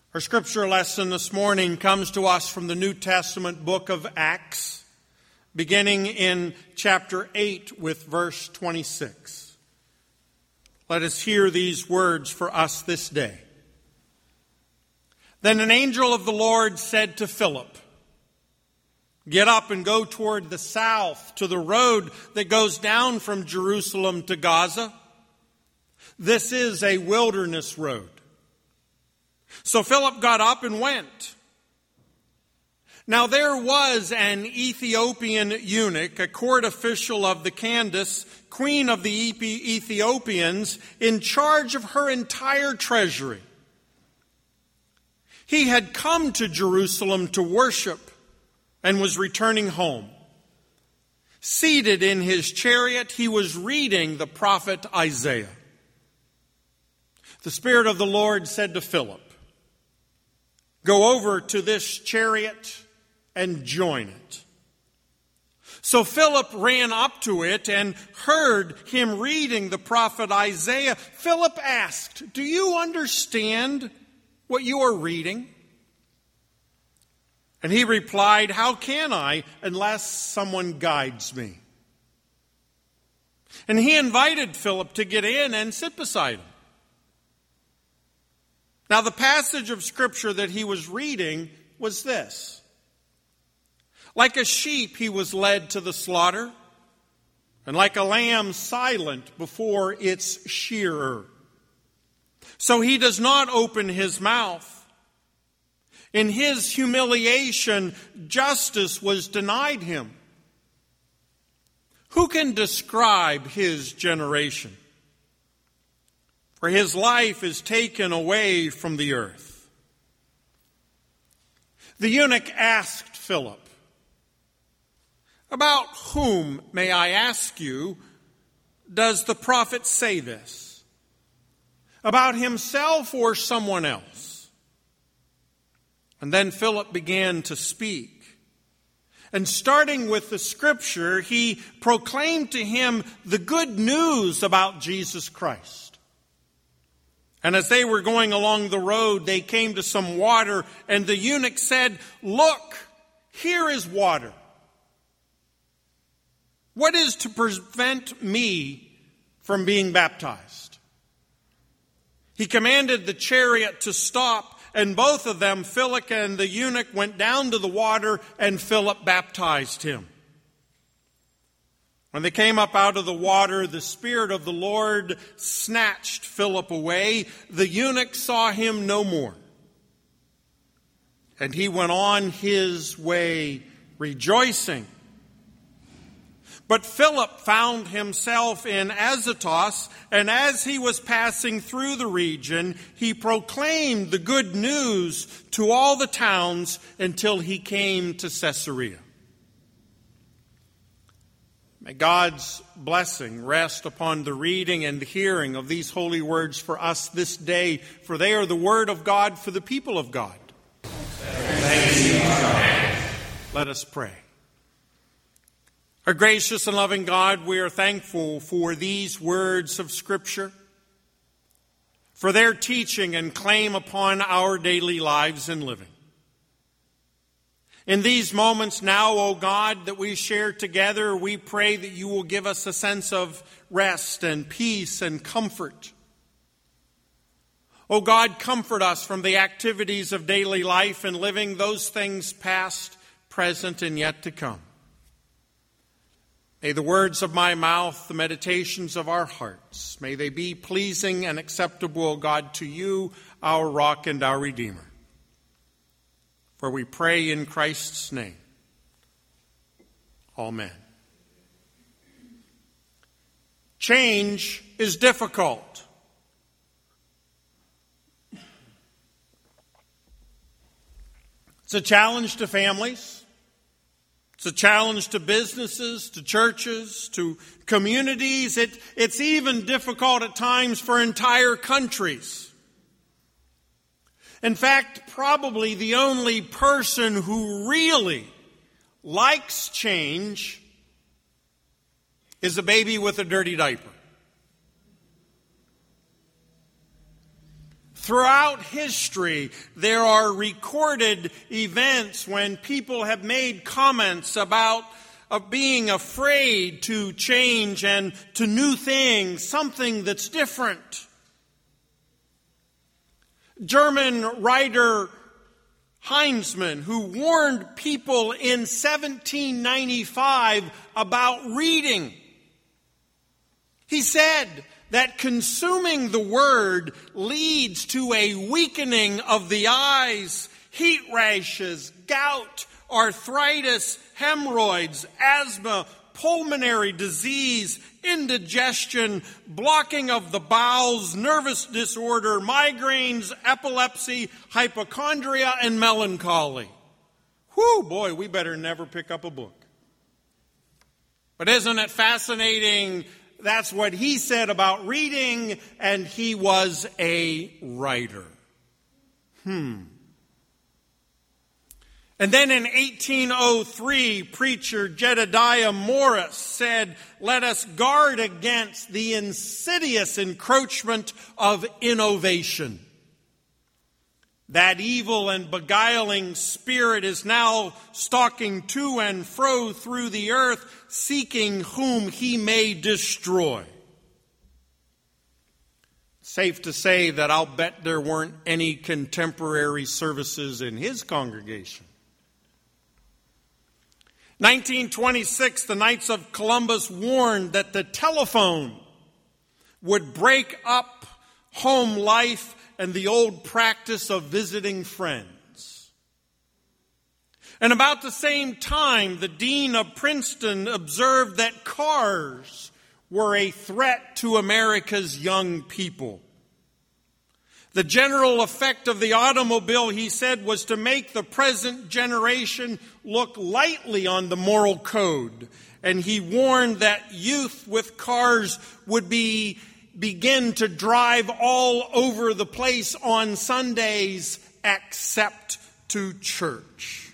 Our scripture lesson this morning comes to us from the New Testament book of Acts, beginning in chapter 8 with verse 26. Let us hear these words for us this day. Then an angel of the Lord said to Philip, "Get up and go toward the south to the road that goes down from Jerusalem to Gaza. This is a wilderness road." So Philip got up and went. Now there was an Ethiopian eunuch, a court official of the Candace, queen of the Ethiopians, in charge of her entire treasury. He had come to Jerusalem to worship and was returning home. Seated in his chariot, he was reading the prophet Isaiah. The Spirit of the Lord said to Philip, "Go over to this chariot and join it." So Philip ran up to it and heard him reading the prophet Isaiah. Philip asked, "Do you understand what you are reading?" And he replied, "How can I unless someone guides me?" And he invited Philip to get in and sit beside him. Now, the passage of Scripture that he was reading was this: "Like a sheep he was led to the slaughter, and like a lamb silent before its shearer. So he does not open his mouth. In his humiliation, justice was denied him. Who can describe his generation? For his life is taken away from the earth." The eunuch asked Philip, "About whom, may I ask you, does the prophet say this? About himself or someone else?" And then Philip began to speak. And starting with the scripture, he proclaimed to him the good news about Jesus Christ. And as they were going along the road, they came to some water, and the eunuch said, "Look, here is water. What is to prevent me from being baptized?" He commanded the chariot to stop, and both of them, Philip and the eunuch, went down to the water, and Philip baptized him. When they came up out of the water, the Spirit of the Lord snatched Philip away. The eunuch saw him no more. And he went on his way rejoicing. But Philip found himself in Azotus, and as he was passing through the region, he proclaimed the good news to all the towns until he came to Caesarea. May God's blessing rest upon the reading and hearing of these holy words for us this day, for they are the word of God for the people of God. Thanks be to God. Let us pray. Our gracious and loving God, we are thankful for these words of Scripture, for their teaching and claim upon our daily lives and living. In these moments now, O God, that we share together, we pray that you will give us a sense of rest and peace and comfort. O God, comfort us from the activities of daily life and living, those things past, present, and yet to come. May the words of my mouth, the meditations of our hearts, may they be pleasing and acceptable, O God, to you, our rock and our Redeemer. For we pray in Christ's name. Amen. Change is difficult. It's a challenge to families. It's a challenge to businesses, to churches, to communities. It's even difficult at times for entire countries. In fact, probably the only person who really likes change is a baby with a dirty diaper. Throughout history, there are recorded events when people have made comments about being afraid to change and to new things, something that's different. German writer Heinzmann, who warned people in 1795 about reading, he said that consuming the Word leads to a weakening of the eyes, heat rashes, gout, arthritis, hemorrhoids, asthma, pulmonary disease, indigestion, blocking of the bowels, nervous disorder, migraines, epilepsy, hypochondria, and melancholy. Whew, boy, we better never pick up a book. But isn't it fascinating? That's what he said about reading, and he was a writer. And then in 1803, preacher Jedediah Morris said, "Let us guard against the insidious encroachment of innovation. That evil and beguiling spirit is now stalking to and fro through the earth, seeking whom he may destroy." Safe to say that I'll bet there weren't any contemporary services in his congregation. 1926, the Knights of Columbus warned that the telephone would break up home life and the old practice of visiting friends. And about the same time, the dean of Princeton observed that cars were a threat to America's young people. The general effect of the automobile, he said, was to make the present generation look lightly on the moral code. And he warned that youth with cars would begin to drive all over the place on Sundays except to church.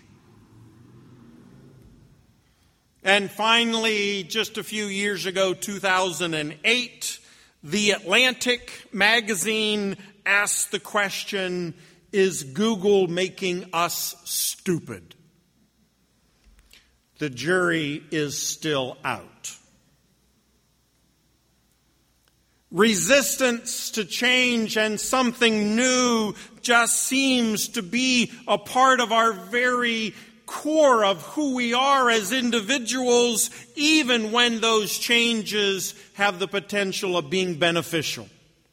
And finally, just a few years ago, 2008, The Atlantic magazine asked the question, "Is Google making us stupid?" The jury is still out. Resistance to change and something new just seems to be a part of our very core of who we are as individuals, even when those changes have the potential of being beneficial.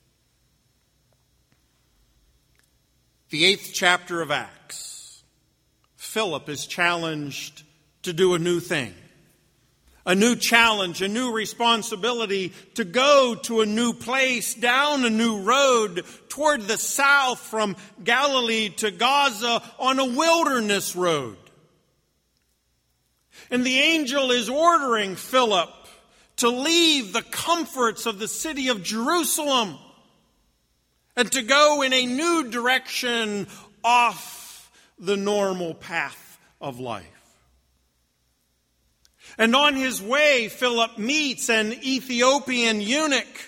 The 8th chapter of Acts, Philip is challenged to do a new thing. A new challenge, a new responsibility to go to a new place, down a new road toward the south from Galilee to Gaza on a wilderness road. And the angel is ordering Philip to leave the comforts of the city of Jerusalem and to go in a new direction off the normal path of life. And on his way, Philip meets an Ethiopian eunuch.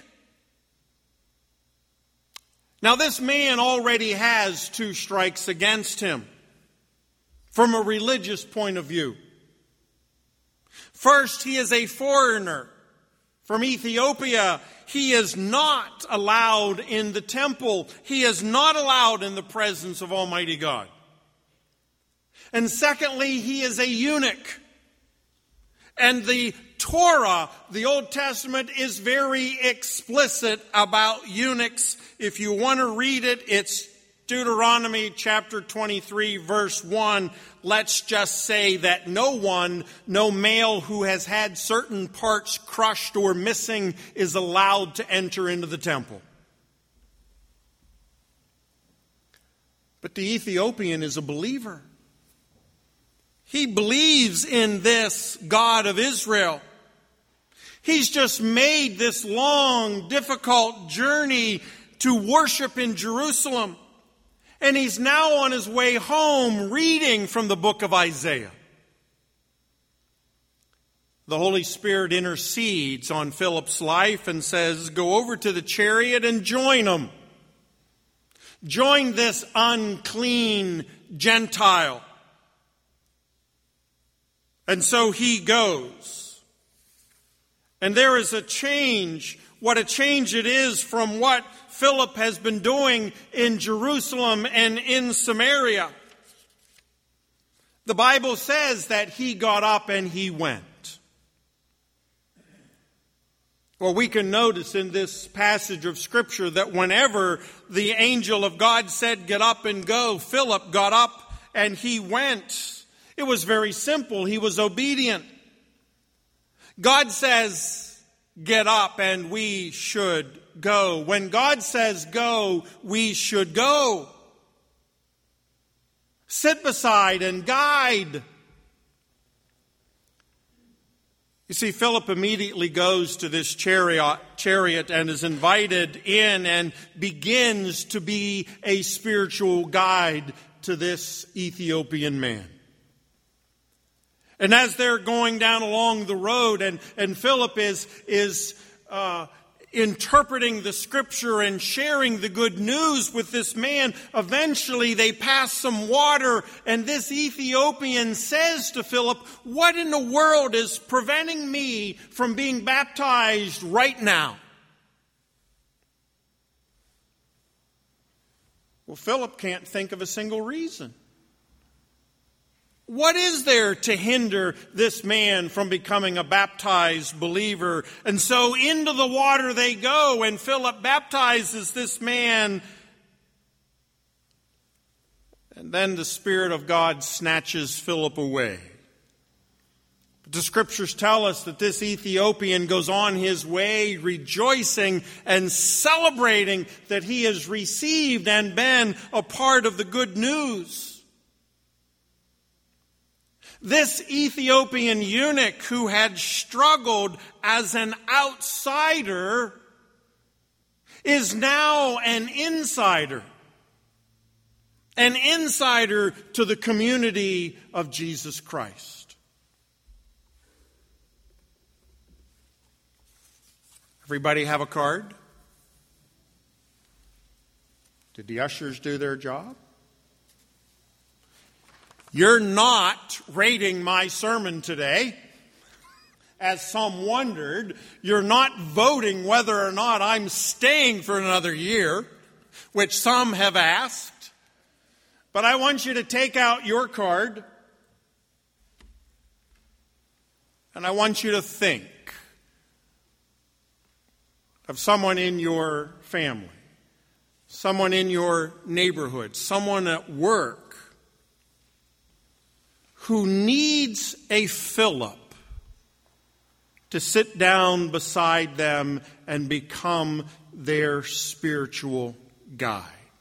Now, this man already has 2 strikes against him from a religious point of view. First, he is a foreigner from Ethiopia. He is not allowed in the temple. He is not allowed in the presence of Almighty God. And secondly, he is a eunuch. And the Torah, the Old Testament, is very explicit about eunuchs. If you want to read it, it's Deuteronomy chapter 23, verse 1. Let's just say that no male who has had certain parts crushed or missing is allowed to enter into the temple. But the Ethiopian is a believer. He believes in this God of Israel. He's just made this long, difficult journey to worship in Jerusalem. And he's now on his way home reading from the book of Isaiah. The Holy Spirit intercedes on Philip's life and says, "Go over to the chariot and join him. Join this unclean Gentile. And so he goes. And there is a change. What a change it is from what Philip has been doing in Jerusalem and in Samaria. The Bible says that he got up and he went. Well, we can notice in this passage of Scripture that whenever the angel of God said, "Get up and go," Philip got up and he went. It was very simple. He was obedient. God says, "Get up," and we should go. When God says go, we should go. Sit beside and guide. You see, Philip immediately goes to this chariot and is invited in and begins to be a spiritual guide to this Ethiopian man. And as they're going down along the road, and Philip is interpreting the Scripture and sharing the good news with this man, eventually they pass some water, and this Ethiopian says to Philip, "What in the world is preventing me from being baptized right now?" Well, Philip can't think of a single reason. What is there to hinder this man from becoming a baptized believer? And so into the water they go, and Philip baptizes this man. And then the Spirit of God snatches Philip away. But the Scriptures tell us that this Ethiopian goes on his way rejoicing and celebrating that he has received and been a part of the good news. This Ethiopian eunuch who had struggled as an outsider is now an insider to the community of Jesus Christ. Everybody have a card? Did the ushers do their job? You're not rating my sermon today, as some wondered. You're not voting whether or not I'm staying for another year, which some have asked. But I want you to take out your card, and I want you to think of someone in your family, someone in your neighborhood, someone at work, who needs a Philip to sit down beside them and become their spiritual guide.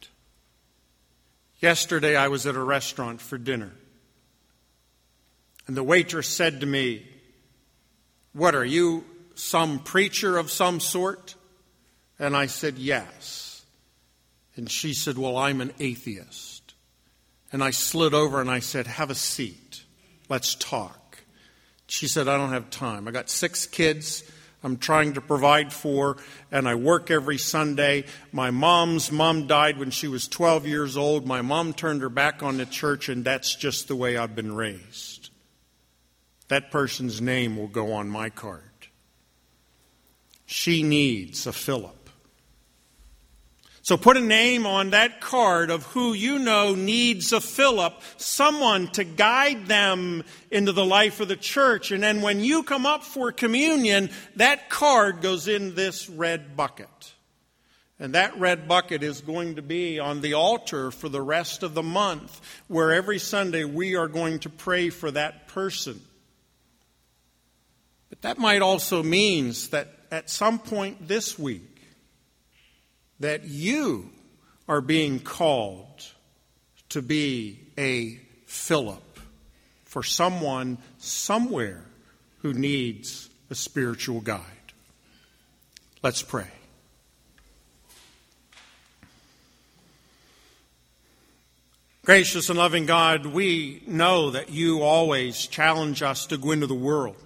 Yesterday I was at a restaurant for dinner, and the waitress said to me, "What, are you some preacher of some sort?" And I said, "Yes." And she said, "Well, I'm an atheist." And I slid over and I said, "Have a seat. Let's talk." She said, "I don't have time. I got 6 kids I'm trying to provide for, and I work every Sunday. My mom's mom died when she was 12 years old. My mom turned her back on the church, and that's just the way I've been raised." That person's name will go on my card. She needs a Philip. So put a name on that card of who you know needs a Philip, someone to guide them into the life of the church. And then when you come up for communion, that card goes in this red bucket. And that red bucket is going to be on the altar for the rest of the month, where every Sunday we are going to pray for that person. But that might also mean that at some point this week, that you are being called to be a Philip for someone somewhere who needs a spiritual guide. Let's pray. Gracious and loving God, we know that you always challenge us to go into the world,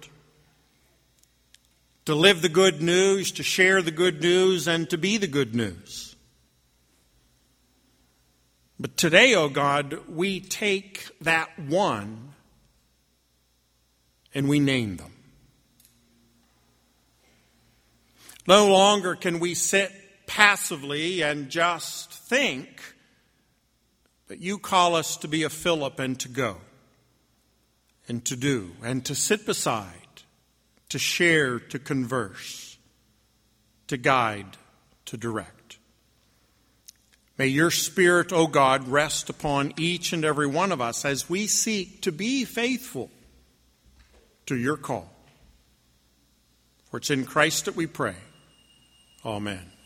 to live the good news, to share the good news, and to be the good news. But today, O God, we take that one and we name them. No longer can we sit passively and just think, but you call us to be a Philip and to go and to do and to sit beside, to share, to converse, to guide, to direct. May your Spirit, O God, rest upon each and every one of us as we seek to be faithful to your call. For it's in Christ that we pray. Amen.